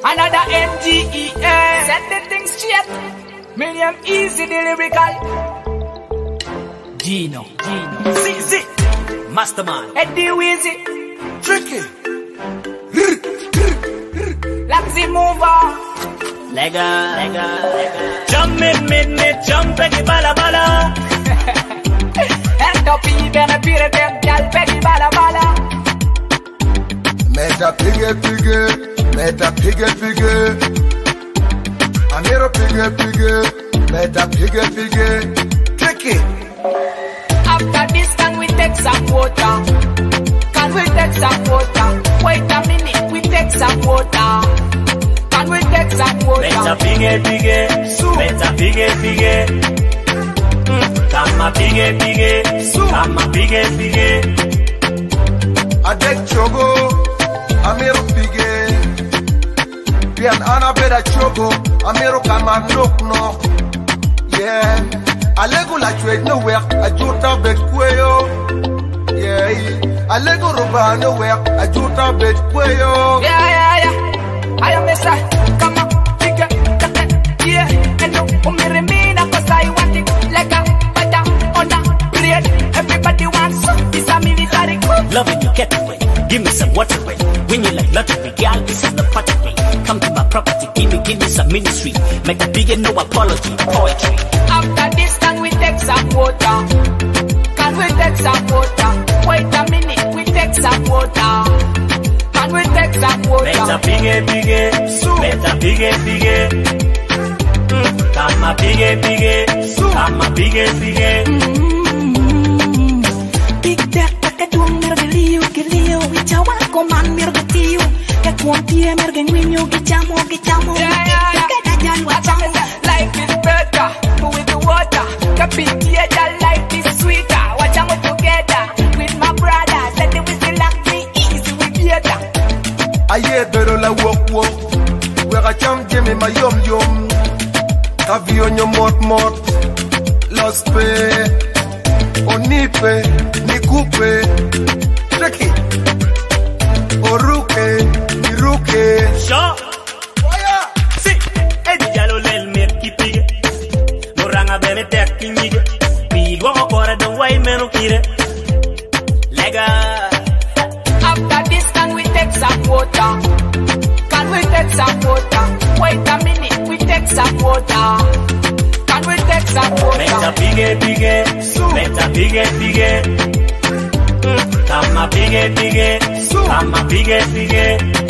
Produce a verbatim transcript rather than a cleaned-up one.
Another M G E A. Set the thing straight. Million easy the lyrical. Gino, Gino. Z Z. Mastermind. Eddie Weezy. Tricky. Laxi mover. Lega, lega, lega. Jump mid, mid, mid, jump, Peggy bala bala. End up even a period, girl, Peggy bala bala. Meta piggy piggy, meta piggy piggy. Amiro piggy piggy, meta piggy piggy. Tricky. After this, can we take some water? Can we take some water? Wait a minute, we take some water. Can we take some water? Meta piggy piggy, meta piggy piggy. Come a piggy piggy, come a piggy piggy. Adek chogo, Amiro piggy. Pian Annabella chogo, Amiro kama knock knock. Yeah. Alego la trade nowhere, a jota bed quayo. Yeah, Alego roba nowhere, a jota bed quayo. Yeah, yeah, yeah. I am Mister Come on, figure, yeah. And no, um, me remain cause I want it like a butter on a bread. Everybody wants some, it's a military coup. Loving you get away, give me some water away. When you like lottery, girl, this is the part of me. Come to my property, give me, give me some ministry. Make a big and no apology, poetry. After this, can we take some water? Can we take some water? Wait a minute, we take some water. Can we take some water? Meta piggy piggy, meta piggy piggy. Come a piggy piggy, come a piggy piggy. Big Deck, pake tuang mergelio, gelio, wicawa koman mergetio. Que cuantie mergenguinho, que chamo, que chamo. Yeah, yeah, yeah. Que dajan wachamo. Life is better with the water. Capitiator, life is sweeter. Watch out together with my brother. Said they will still like me easy with theater. Aye, pero la walk walk. Where I jump, Jimmy, my yum yum. Avion your mot mot. Los pe. Onipe. Nikupe. Tricky. Oruke. Niruke. Sure. See, Eddie Jallo lel me kipige. No ranga bene tek kinige. Pi go okora the way menu kire. Lega. After this, can we take some water? Can we take some water? Wait a minute, we take some water. Can we take some water? Meta piggy piggy, meta piggy piggy. Come a piggy piggy, come a piggy piggy.